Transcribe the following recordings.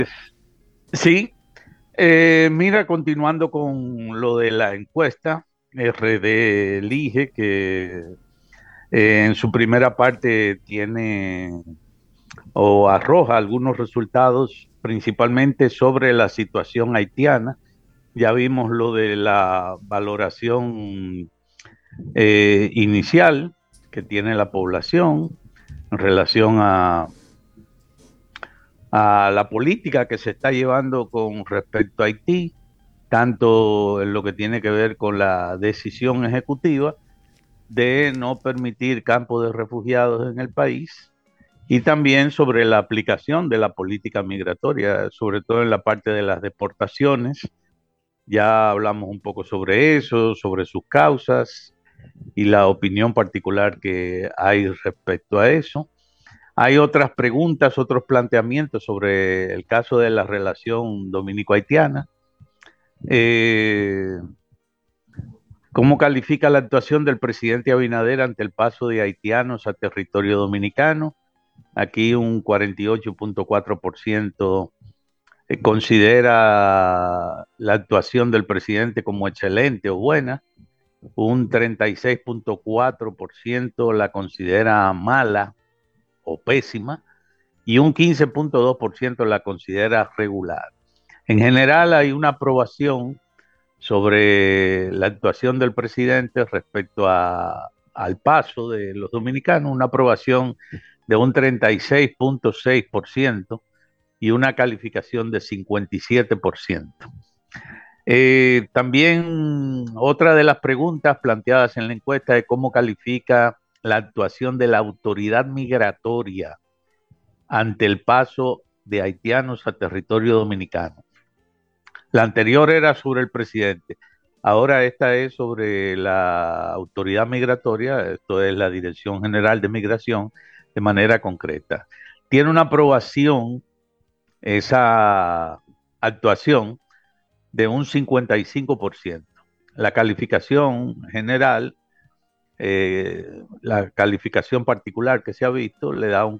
Sí, mira, continuando con lo de la encuesta, RD elige que en su primera parte tiene o arroja algunos resultados, principalmente sobre la situación haitiana. Ya vimos lo de la valoración inicial que tiene la población en relación a la política que se está llevando con respecto a Haití, tanto en lo que tiene que ver con la decisión ejecutiva de no permitir campos de refugiados en el país y también sobre la aplicación de la política migratoria, sobre todo en la parte de las deportaciones. Ya hablamos un poco sobre eso, sobre sus causas y la opinión particular que hay respecto a eso. Hay otras preguntas, otros planteamientos sobre el caso de la relación dominico-haitiana. Eh, ¿Cómo califica la actuación del presidente Abinader ante el paso de haitianos a territorio dominicano? Aquí un 48.4% considera la actuación del presidente como excelente o buena, un 36.4% la considera mala o pésima y un 15.2% la considera regular. En general hay una aprobación sobre la actuación del presidente respecto al paso de los dominicanos, una aprobación de un 36.6% y una calificación de 57%. También otra de las preguntas planteadas en la encuesta es cómo califica la actuación de la autoridad migratoria ante el paso de haitianos a territorio dominicano. La anterior era sobre el presidente, ahora esta es sobre la autoridad migratoria, esto es la Dirección General de Migración, de manera concreta. Tiene una aprobación esa actuación de un 55%. La calificación general, la calificación particular que se ha visto, le da un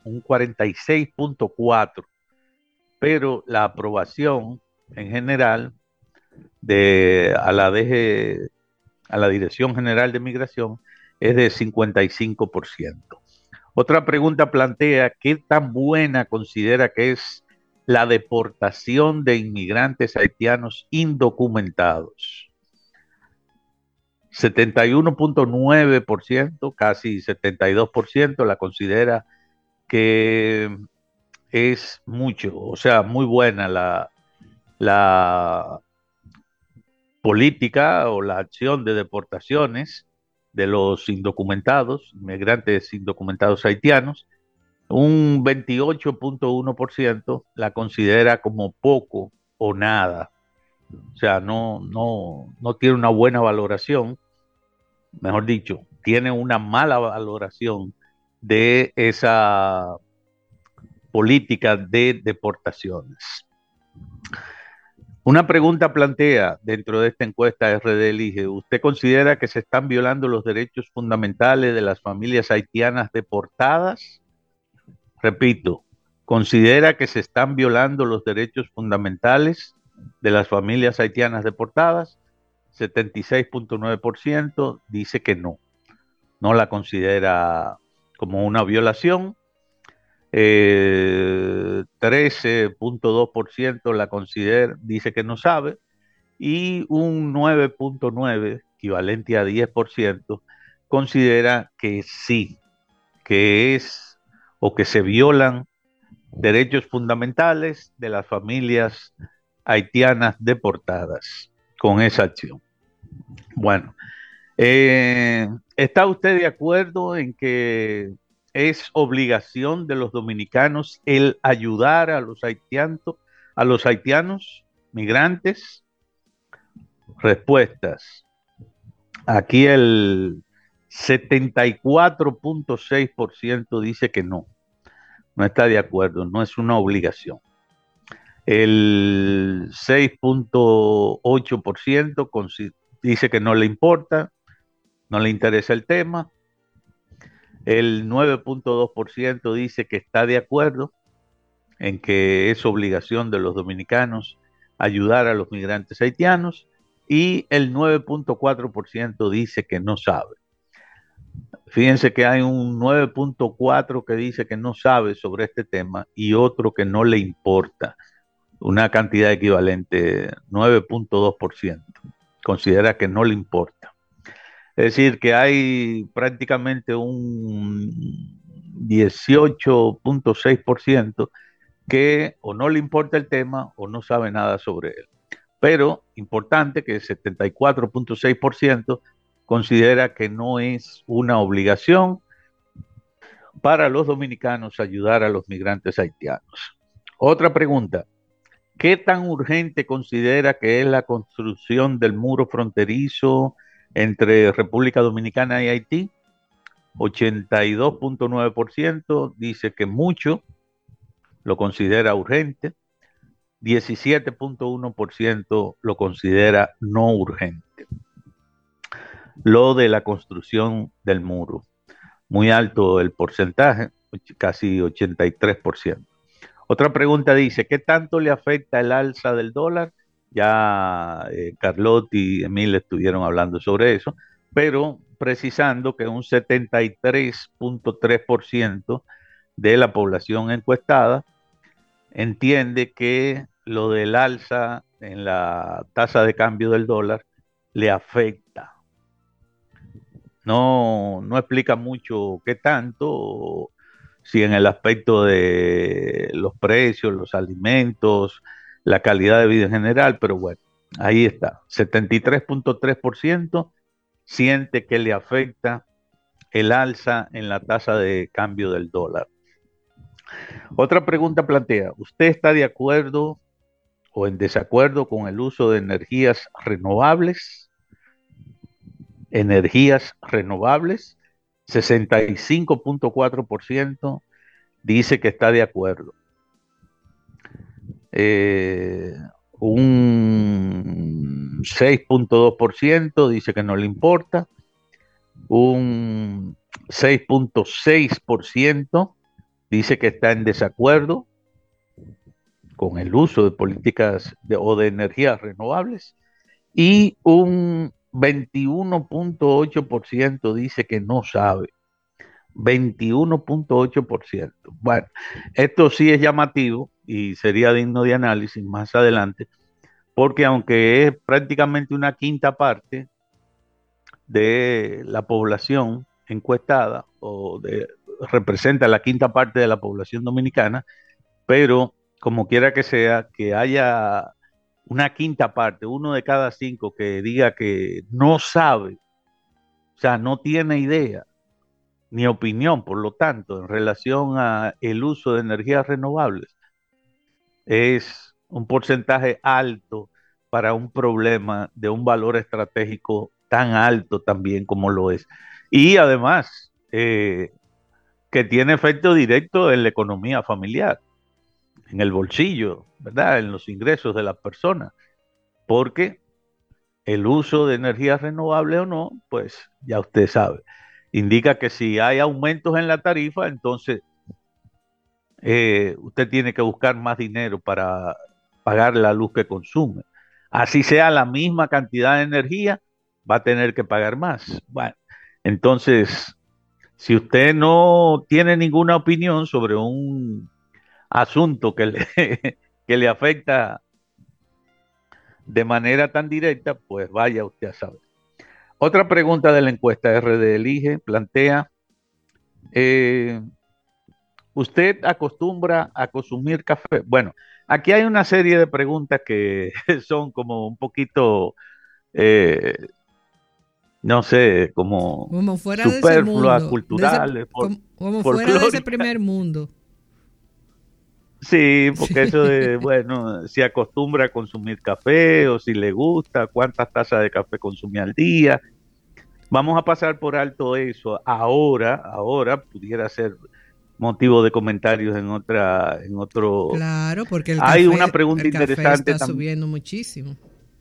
46.4%, pero la aprobación en general a la DG, a la Dirección General de Migración es de 55%. Otra pregunta plantea qué tan buena considera que es la deportación de inmigrantes haitianos indocumentados. 71.9%, casi 72%, la considera que es mucho, o sea, muy buena la política o la acción de deportaciones de los indocumentados, inmigrantes indocumentados haitianos. Un 28.1% la considera como poco o nada. O sea, no tiene una buena valoración, mejor dicho, tiene una mala valoración de esa política de deportaciones. Una pregunta plantea dentro de esta encuesta RD Elige, ¿usted considera que se están violando los derechos fundamentales de las familias haitianas deportadas? Repito, ¿considera que se están violando los derechos fundamentales de las familias haitianas deportadas? 76.9% dice que no, no la considera como una violación. 13.2% la considera, dice que no sabe, y un 9.9, equivalente a 10%, considera que sí, que es o que se violan derechos fundamentales de las familias haitianas deportadas con esa acción. Bueno, ¿está usted de acuerdo en que es obligación de los dominicanos el ayudar a los haitianos migrantes? Respuestas. Aquí el 74.6% dice que no, no está de acuerdo, no es una obligación. El 6.8% dice que no le importa, no le interesa el tema. El 9.2% dice que está de acuerdo en que es obligación de los dominicanos ayudar a los migrantes haitianos y el 9.4% dice que no sabe. Fíjense que hay un 9.4 que dice que no sabe sobre este tema y otro que no le importa, una cantidad equivalente, 9.2%, considera que no le importa. Es decir, que hay prácticamente un 18.6% que o no le importa el tema o no sabe nada sobre él. Pero importante que el 74.6% considera que no es una obligación para los dominicanos ayudar a los migrantes haitianos. Otra pregunta, ¿qué tan urgente considera que es la construcción del muro fronterizo entre República Dominicana y Haití? 82.9% dice que mucho, lo considera urgente. 17.1% lo considera no urgente. Lo de la construcción del muro, muy alto el porcentaje, casi 83%. Otra pregunta dice, ¿qué tanto le afecta el alza del dólar? Ya Carlotti y Emil estuvieron hablando sobre eso, pero precisando que un 73.3% de la población encuestada entiende que lo del alza en la tasa de cambio del dólar le afecta. No explica mucho qué tanto, si en el aspecto de los precios, los alimentos, la calidad de vida en general, pero bueno, ahí está. 73.3% siente que le afecta el alza en la tasa de cambio del dólar. Otra pregunta plantea, ¿usted está de acuerdo o en desacuerdo con el uso de energías renovables? Energías renovables, 65.4% dice que está de acuerdo. Eh, un 6.2% dice que no le importa. Un 6.6% dice que está en desacuerdo con el uso de políticas o de energías renovables. Y un 21.8% dice que no sabe. 21.8%. Bueno, esto sí es llamativo y sería digno de análisis más adelante, porque aunque es prácticamente una quinta parte de la población encuestada representa la quinta parte de la población dominicana, pero como quiera que sea, que haya una quinta parte, uno de cada cinco que diga que no sabe, o sea, no tiene idea ni opinión, por lo tanto, en relación a el uso de energías renovables, es un porcentaje alto para un problema de un valor estratégico tan alto también como lo es. Y además, que tiene efecto directo en la economía familiar, en el bolsillo, ¿verdad? En los ingresos de las personas, porque el uso de energías renovables o no, pues ya usted sabe. Indica que si hay aumentos en la tarifa, entonces usted tiene que buscar más dinero para pagar la luz que consume. Así sea la misma cantidad de energía, va a tener que pagar más. Bueno, entonces, si usted no tiene ninguna opinión sobre un asunto que le, que le afecta de manera tan directa, pues vaya usted a saber. Otra pregunta de la encuesta RD Elige plantea, eh, ¿usted acostumbra a consumir café? Bueno, aquí hay una serie de preguntas que son como un poquito, eh, no sé, como Como fuera de ese superfluas, mundo, culturales, como fuera de ese folclóricas. primer mundo. Sí, porque Sí. eso de, bueno, si acostumbra a consumir café o si le gusta, cuántas tazas de café consume al día. Vamos a pasar por alto eso. Ahora pudiera ser motivo de comentarios en otro. Claro, porque Hay una el pregunta café interesante está también. subiendo muchísimo.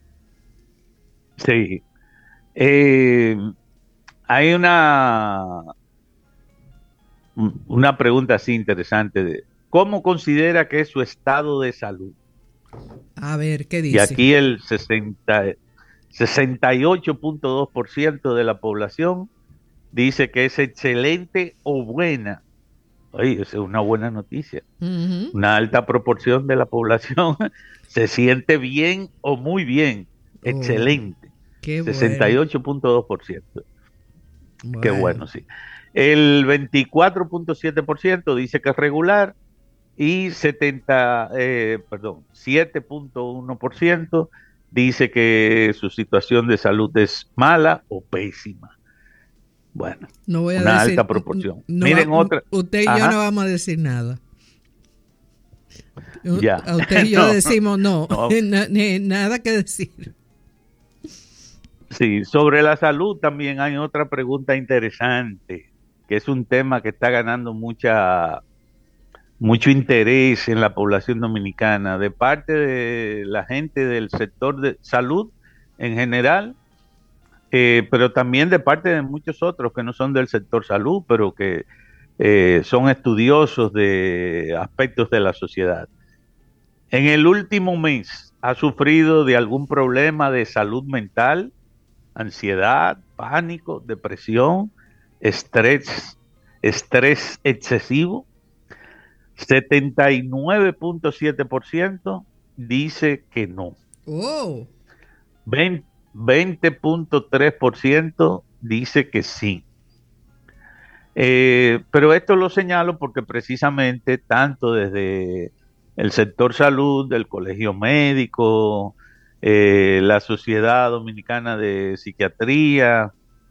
Sí. Eh, hay una pregunta así interesante. ¿cómo considera que es su estado de salud? A ver, ¿qué Y dice? aquí el 68.2% de la población dice que es excelente o buena. Oye, esa es una buena noticia. Ujú. Una alta proporción de la población se siente bien o muy bien. Oh, Excelente. qué bueno. 68.2%. Qué Bueno. bueno, sí. El 24.7% dice que es regular y 7.1% dice que su situación de salud es mala o pésima. Bueno, No voy a una decir, alta proporción. no Miren otra. usted y yo no Ajá, vamos a decir nada. ya. A usted y yo No, decimos no, no. nada que decir. Sí, sobre la salud también hay otra pregunta interesante, que es un tema que está ganando mucho interés en la población dominicana, de parte de la gente del sector de salud en general, pero también de parte de muchos otros que no son del sector salud, pero que son estudiosos de aspectos de la sociedad. En el último mes, ¿ha sufrido de algún problema de salud mental? Ansiedad, pánico, depresión, estrés, estrés excesivo. 79.7% dice que no. Oh, 20.3% dice que sí. Pero esto lo señalo porque precisamente tanto desde el sector salud, del colegio médico, la Sociedad Dominicana de Psiquiatría,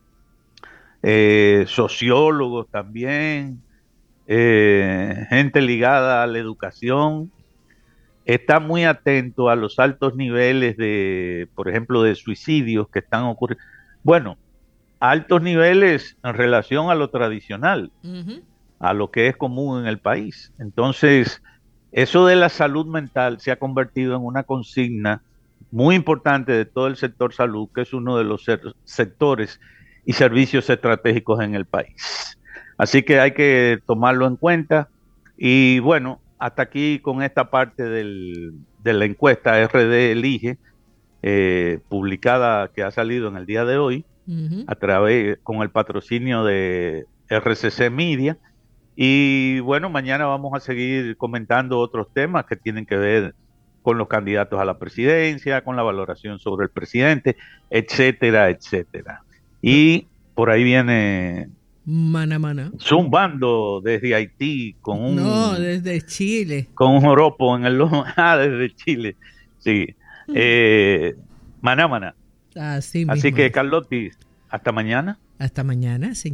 sociólogos también, gente ligada a la educación, está muy atento a los altos niveles de, por ejemplo, de suicidios que están ocurriendo. Bueno, altos niveles en relación a lo tradicional, ujú. a lo que es común en el país. Entonces, eso de la salud mental se ha convertido en una consigna muy importante de todo el sector salud, que es uno de los sectores y servicios estratégicos en el país. Así que hay que tomarlo en cuenta. Y bueno, hasta aquí con esta parte de la encuesta RD Elige, publicada, que ha salido en el día de hoy, Ujú. a través, con el patrocinio de RCC Media. Y bueno, mañana vamos a seguir comentando otros temas que tienen que ver con los candidatos a la presidencia, con la valoración sobre el presidente, etcétera, etcétera. Y por ahí viene Mana, mana. zumbando desde Haití No, desde Chile. con un joropo en el lomo. Ah, desde Chile. Sí. Eh, Maná, maná. Así Así mismo que, es. Carlotti, hasta mañana. Hasta mañana, señor.